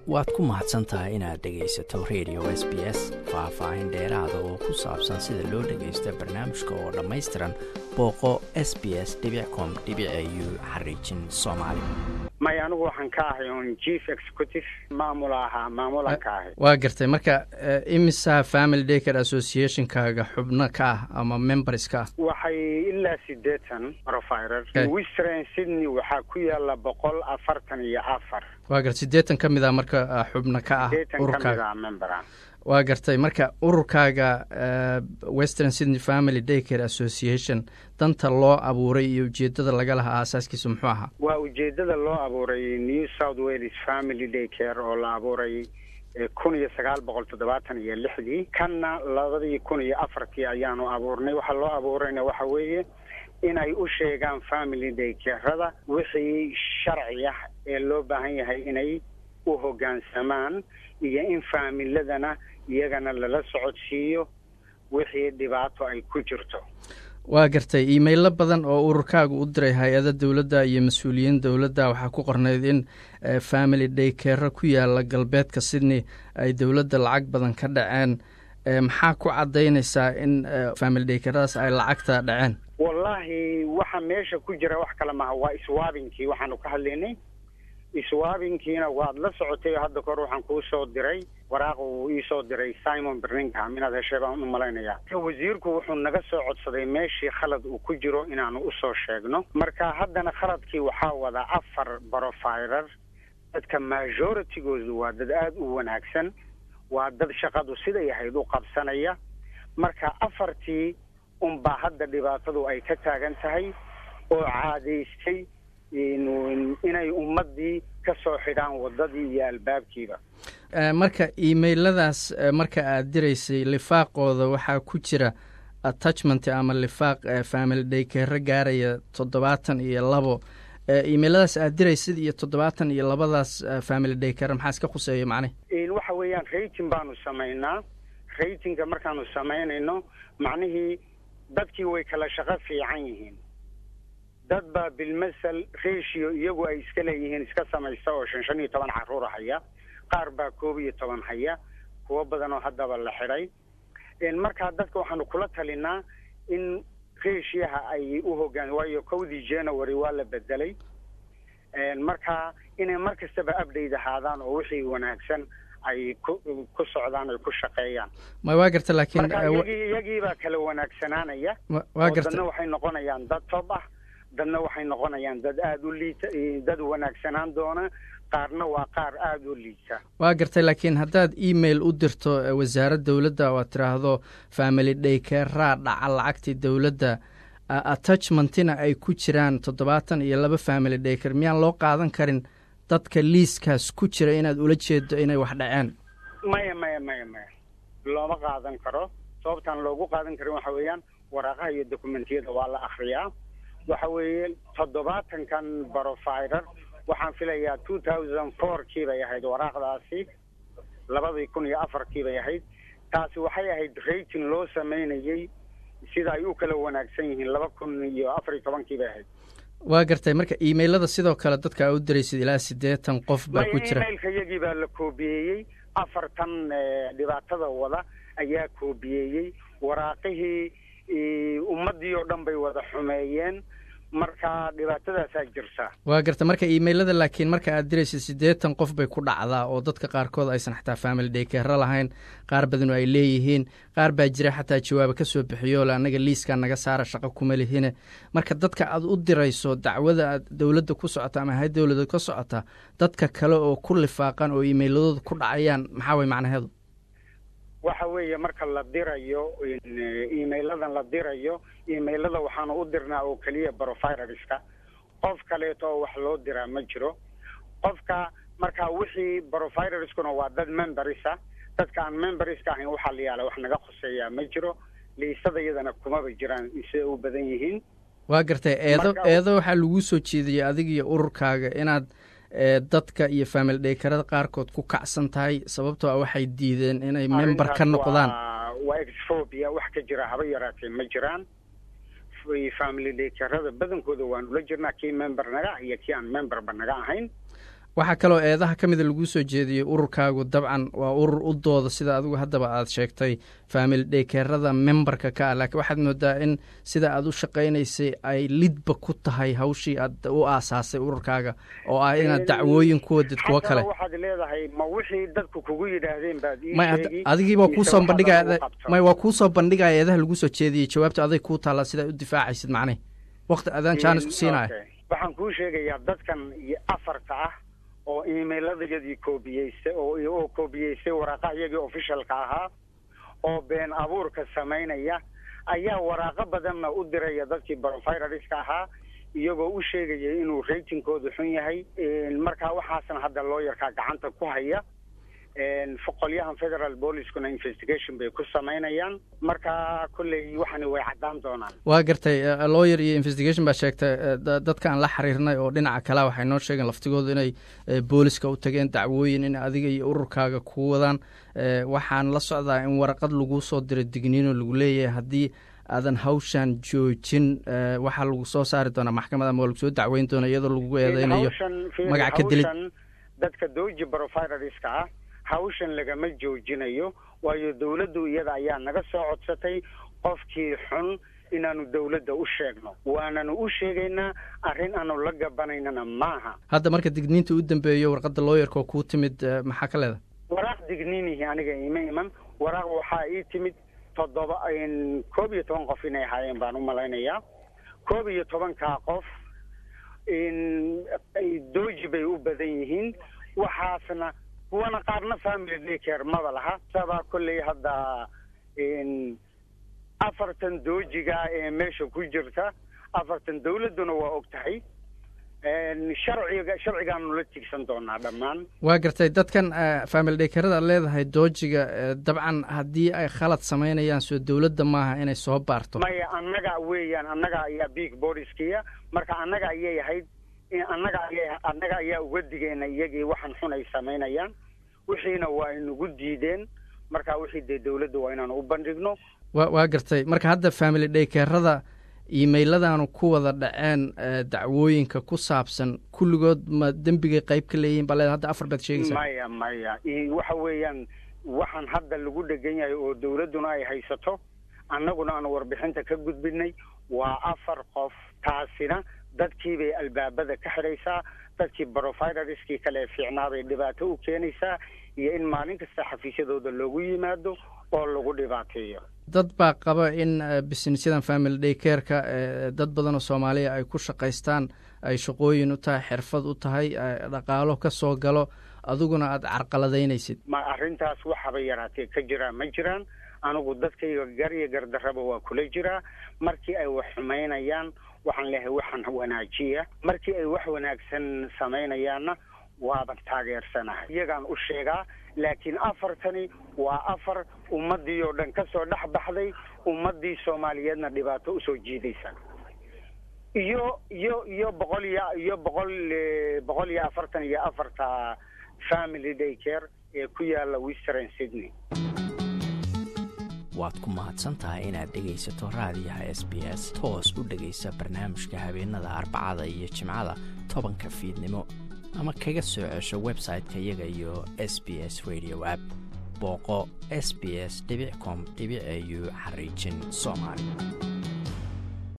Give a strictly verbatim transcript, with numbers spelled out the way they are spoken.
waad ku mahadsan tahay inaad dhegaysato radio S B S. Faahfaahin dheeraada oo ku saabsan sida loo dhagaysto barnaamijka oo dhammaystiran booqo s b s dot com dot a u xariijin soomaali. may anigu waxaan ka ahay on chief executive maamul ahaa maamulan ka ahay. waa gartay marka imisa family daycare association-kaaga xubno ka ah ama members ka ah? waxay ilaa sideetan provider. Western Sydney waxaa ku yaala boqol afartan iyo afar. waa gartay sideetan ka mid ah marka xubno ka ah ururkaaga. waa gartay marka ururkaaga Western Sydney Family Daycare Association danta loo abuuray iyo ujeedada laga lahaa aasaaskiisu muxuu ahaa? waa ujeedada loo abuuray New South Wales Family Daycare oo la abuuray kun iyo sagaal boqol toddobaatan iyo lixdii kanna labadii kun iyo afartii ayaanu abuurnay. waxa loo abuurayna waxa weeye inay u sheegaan family daycare-rada wixii sharci ah ee loo baahan yahay inay u hoggaansamaan iyo in faamiladana iyagana lala socodsiiyo wixii dhibaato ay ku jirto. waa gartay iimaylo badan oo ururkaagu u diray hay-ada dowladda iyo mas-uuliyiin dowladda waxaa ku qornayd in family daycare ku yaala galbeedka Sydney ay dowladda lacag badan ka dhaceen. maxaa ku caddaynaysaa in family daycare-daas ay lacagta dhaceen? wallaahi waxa meesha ku jira wax kale maaha, waa iswaabinkii waxaanu ka hadlaynay. iswaabinkiina waad la socotay hadda kahor waxaan kuu soo diray waraaq uu ii soo diray Simon Birmingham inaad heshay baan u malaynayaa. wasiirku wuxuu naga soo codsaday meeshii khalad uu ku jiro inaanu u soo sheegno. marka haddana khaladkii waxaa wada afar provider. dadka majority-goodu waa dad aada u wanaagsan, waa dad shaqadu siday ahayd u qabsanaya. marka afartii unbaa hadda dhibaatadu ay ka taagan tahay oo caadaystay inay ummadii ka soo xidhaan wadadii iyo albaabkiiba. marka iimayladaas marka aad diraysay lifaaqooda waxaa ku jira attachment ama lifaaq family daycare gaaraya toddobaatan iyo labo. iimayladaas aad diraysid iyo toddobaatan iyo labadaas family daycare maxaa iska khuseeya macne? waxa weeyaan rating baanu samaynaa. ratingka markaanu samaynayno macnihii dadkii way kala shaqo fiican yihiin. dad baa bilmasal ratio iyagu ay iska leeyihiin iska samaysta oo shan shan iyo toban carruur haya, qaar baa koob iyo toban haya, kuwo badan oo haddaba la xidhay. markaa dadka waxaanu kula talinaa in ratioha ay u hoggaan, waayo kowdii January waa la bedelay. markaa inay mar kastaba update ahaadaan oo wixii wanaagsan ay ku ku socdaan ay ku shaqeeyaan. ma waa garta laakiin iyagii baa kala wanaagsanaanaya. waa garta dadna waxay noqonayaan dad top ah, dadna waxay noqonayaan dad aada u liita, dad wanaagsanaan doona, qaarna waa qaar aada u liita. waa gartay laakiin haddaad email u dirto wasaaradda dowladda oo aad tiraahdo family daycare-raa dhaca lacagtii dowladda, attachmentina ay ku jiraan toddobaatan iyo laba family daycare, miyaan loo qaadan karin dadka liiskaas ku jira inaad ula jeedo inay wax dhaceen? maya maya maya maya looma qaadan karo. sababtaan loogu qaadan karin waxa weeyaan waraaqaha iyo dokumentiyada waa la akhriyaa. waxa weeye toddobaatankan provider waxaan filayaa two thousand four kii bay ahayd waraaqdaasi, labadii kun iyo afarkii bay ahayd. taasi waxay ahayd rating loo samaynayey sida ay u kala wanaagsan yihiin laba kun iyo afar iyo tobankii bay ahayd. waa gartay marka iimaylada sidoo kale dadka aa u diraysid ilaa siddeetan qof baa ku jira. iimaylka iyagii baa la koobiyeeyey. afartan dhibaatada wada ayaa koobiyeeyey waraaqihii. ummadii oo dhan bay wada xumeeyeen. marka dhibaatadaasaa jirta. waa garta marka iimaylada laakiin marka aad diraysid siddeetan qof bay ku dhacdaa oo dadka qaarkood aysan xataa family daycare lahayn, qaar badanu ay leeyihiin, qaar baa jira xataa jawaaba ka soo bixiyo le annaga liiskaa naga saara shaqo kuma lihine. marka dadka aad u dirayso dacwada aad dowladda ku socota ama hay dowladda ka socota, dadka kale oo ku lifaaqan oo iimayladooda ku dhacayaan maxaa way macnaheedu? waxa weeye marka la dirayo iimeyladan la dirayo iimeylada waxaanu u dirnaa oo keliya providerska. qof kaleeto oo wax loo diraa ma jiro. qofka markaa wixii providerskuna waa dad membersa. dadka aan memberska ahayn waxaa la yaala wax naga khuseeyaa ma jiro. liisada iyadana kumaba jiraan sida u badan yihiin. waa gartay eedo eedo waxaa lagu soo jeediyey adiga iyo ururkaaga inaad dadka iyo family daycare-da qaarkood ku kacsan tahay sababtoo ah waxay diideen inay member ka noqdaan. waa exphobia wax ka jira haba yaraatee ma jiraan. family daycare-rada badankooda waan ula jirnaa kii member naga iyo kii aan memberba naga ahayn. waxaa kaloo eedaha ka mida lagu soo jeediyey ururkaagu dabcan waa urur u dooda sida adigu haddaba aad sheegtay family daycarada memberka ka ah laakiin waxaad moodaa in sida aad u shaqaynaysay ay lidba ku tahay hawshii aad u aasaasay ururkaaga oo ah inaad dacwooyin ku wadid kuwo kale waxaad leedahay ma wixii dadku kugu yidhaahdeen baad ii sheegi adigiiba kuusoo bandhigaya may waa kuusoo bandhigaya eedaha lagu soo jeediyey jawaabta aday kuu taalla sida u difaacaysid macnay waqti adaan jaanis ku siinaya waxaan kuu sheegayaa dadkan iyo afarta ah oo emailladayadii koobiyeysay oo oo koobiyeysay waraaqahayagii officialka ahaa oo been abuurka samaynaya ayaa waraaqo badanna u diraya dadkii profileriska ahaa iyagoo u sheegaya inuu ratingkoodu xun yahay markaa waxaasna hadda looyarkaa gacanta ku haya qolyahan federal bolicekuna investigation bay ku samaynayaan markaa kolley waxani way caddaan doonaan waa gartay lawyer iyo investigation baa sheegtay dadka aan la xiriirnay oo dhinaca kale waxay noo sheegeen laftigoodu inay booliska u tageen dacwooyin in adiga iyo ururkaaga ku wadaan waxaan la socdaa in waraqad lagu soo diray digniinoo lagu leeyahay haddii aadan hawshan joojin waxaa lagu soo saari doonaa maxkamad ama waa lagu soo dacweyn doona iyadoo lagu eedeynayo magac ka dilid dadka dooji profileriska ah hawshan lagama joojinayo waayo dawladdu iyada ayaa naga soo codsatay qofkii xun inaanu dawladda u sheegno waananu u sheegaynaa arrin aanu la gabanaynana maaha hadda marka digniinta u dambeeyo warqadda looyarka oo kuu timid maxaa ka leedahay waraaq digniinihi aniga ima iman waraaq waxaa ii timid toddoba koob iyo toban qof inay ahaayeen baan u malaynayaa koob iyo tobankaa qof dooji bay u badan yihiin waxaasna kuwana qaarna family daycare maba laha sabaa kolley hadda afartan doojiga ee meesha ku jirta afartan dawladduna waa og tahay sharciga sharcigaanu la tigsan doonaa dhammaan waa gartay dadkan family daycarada aad leedahay doojiga dabcan haddii ay khalad samaynayaan soo dawladda maaha inay soo baarto maya annaga weeyaan annaga ayaa big bodiskiya marka annaga ayay ahayd annaga aya annaga ayaa uga digeyna iyagii waxaan xun ay samaynayaan wixiina waa inagu diideen marka wixii dee dawladda waa inaanu u bandhigno wa waa gartay marka hadda family daycarada imailadaanu ku wada dhaceen dacwooyinka ku saabsan kulligood ma dembigay qayb ka leeyihin baa leeda hadda afar baad sheegaysaa maya maya waxa weeyaan waxaan hadda lagu dhegan yahay oo dawladduna ay haysato annaguna aanu warbixinta ka gudbinay waa afar qof taasina dadkii bay albaabada ka xidhaysaa dadkii profileriskii kale fiicnaa bay dhibaato u keenaysaa iyo in maalin kasta xafiisyadooda loogu yimaado oo lagu dhibaateeyo dad baa qaba in businessyadan family daycareka dad badan oo soomaaliya ay ku shaqaystaan ay shaqooyin u tahay xirfad u tahay dhaqaalo ka soo galo adiguna aada carqaladaynaysid ma arrintaas waxaba yaraatee ka jiraa ma jiraan anigu dadkayga gar iyo gardarraba waa kula jiraa markii ay wax xumaynayaan waxaan leeyahay waxaan wanaajiya markii ay wax wanaagsan samaynayaanna waaban taageersanahay iyagaan u sheegaa laakiin afartani waa afar ummaddii oo dhan ka soo dhex baxday ummaddii soomaaliyeedna dhibaato usoo jiidaysa iyo iyo iyo boqol iyo iyo boqol boqol iyo afartan iyo afarta family daycare ee ku yaala western Sydney waad ku mahadsantahay inaad dhegaysato raadiyaha S B S toos u dhegaysa barnaamijka habeenada arbacada iyo jimcada tobanka fiidnimo ama kaga soo cesho website-ka iyaga iyo S B S radio app booqo s b s dot com dot a u xariijin soomaali